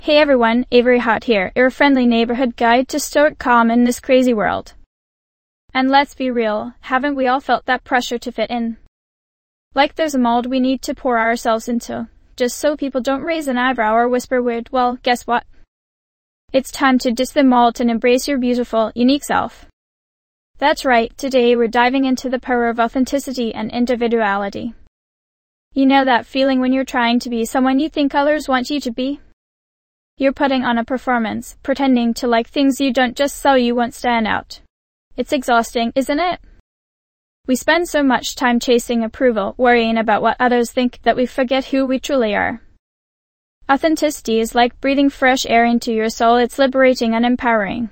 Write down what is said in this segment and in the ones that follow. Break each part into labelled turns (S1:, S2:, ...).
S1: Hey everyone, Avery Hot here, your friendly neighborhood guide to stoic calm in this crazy world. And let's be real, haven't we all felt that pressure to fit in? Like there's a mold we need to pour ourselves into, just so people don't raise an eyebrow or whisper weird, well, guess what? It's time to ditch the mold and embrace your beautiful, unique self. That's right, today we're diving into the power of authenticity and individuality. You know that feeling when you're trying to be someone you think others want you to be? You're putting on a performance, pretending to like things you don't just so you won't stand out. It's exhausting, isn't it? We spend so much time chasing approval, worrying about what others think that we forget who we truly are. Authenticity is like breathing fresh air into your soul. It's liberating and empowering.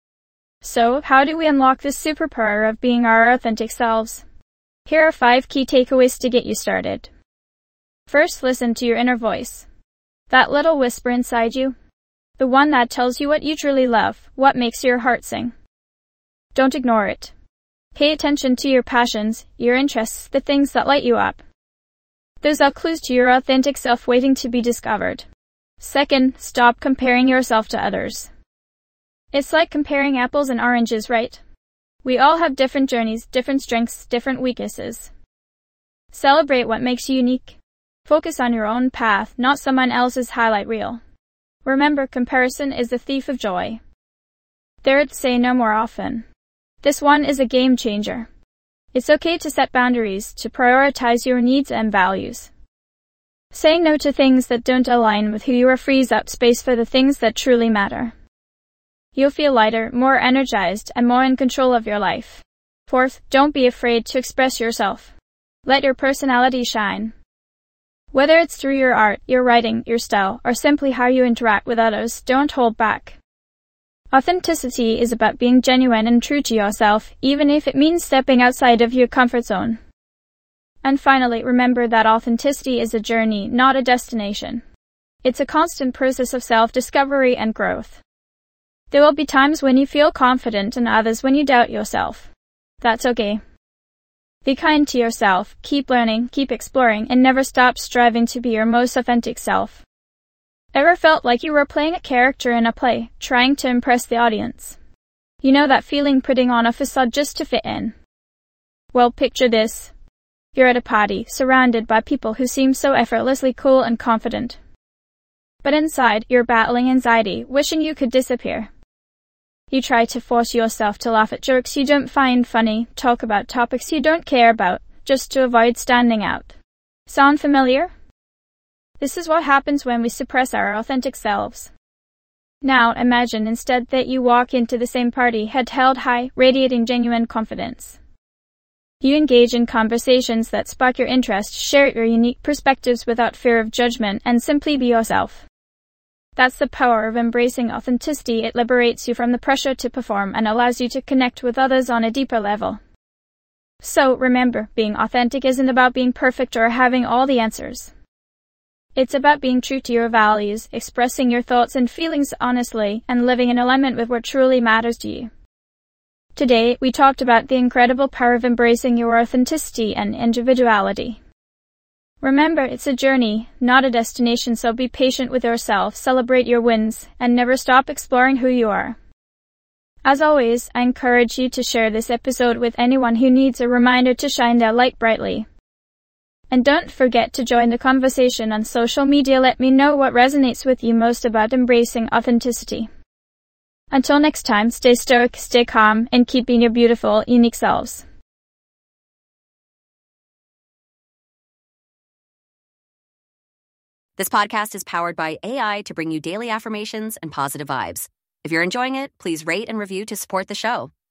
S1: So, how do we unlock this superpower of being our authentic selves? Here are 5 key takeaways to get you started. First, listen to your inner voice. That little whisper inside you. The one that tells you what you truly love, what makes your heart sing. Don't ignore it. Pay attention to your passions, your interests, the things that light you up. Those are clues to your authentic self waiting to be discovered. Second, stop comparing yourself to others. It's like comparing apples and oranges, right? We all have different journeys, different strengths, different weaknesses. Celebrate what makes you unique. Focus on your own path, not someone else's highlight reel. Remember, comparison is the thief of joy. Third, say no more often. This one is a game changer. It's okay to set boundaries, to prioritize your needs and values. Saying no to things that don't align with who you are frees up space for the things that truly matter. You'll feel lighter, more energized, and more in control of your life. Fourth, don't be afraid to express yourself. Let your personality shine. Whether it's through your art, your writing, your style, or simply how you interact with others, don't hold back. Authenticity is about being genuine and true to yourself, even if it means stepping outside of your comfort zone. And finally, remember that authenticity is a journey, not a destination. It's a constant process of self-discovery and growth. There will be times when you feel confident and others when you doubt yourself. That's okay. Be kind to yourself, keep learning, keep exploring, and never stop striving to be your most authentic self. Ever felt like you were playing a character in a play, trying to impress the audience? You know that feeling, putting on a facade just to fit in? Well, picture this. You're at a party, surrounded by people who seem so effortlessly cool and confident. But inside, you're battling anxiety, wishing you could disappear. You try to force yourself to laugh at jokes you don't find funny, talk about topics you don't care about, just to avoid standing out. Sound familiar? This is what happens when we suppress our authentic selves. Now imagine instead that you walk into the same party, head held high, radiating genuine confidence. You engage in conversations that spark your interest, share your unique perspectives without fear of judgment, and simply be yourself. That's the power of embracing authenticity. It liberates you from the pressure to perform and allows you to connect with others on a deeper level. So remember, being authentic isn't about being perfect or having all the answers. It's about being true to your values, expressing your thoughts and feelings honestly, and living in alignment with what truly matters to you. Today, we talked about the incredible power of embracing your authenticity and individuality. Remember, it's a journey, not a destination, so be patient with yourself, celebrate your wins, and never stop exploring who you are. As always, I encourage you to share this episode with anyone who needs a reminder to shine their light brightly. And don't forget to join the conversation on social media. Let me know what resonates with you most about embracing authenticity. Until next time, stay stoic, stay calm, and keep being your beautiful, unique selves.
S2: This podcast is powered by AI to bring you daily affirmations and positive vibes. If you're enjoying it, please rate and review to support the show.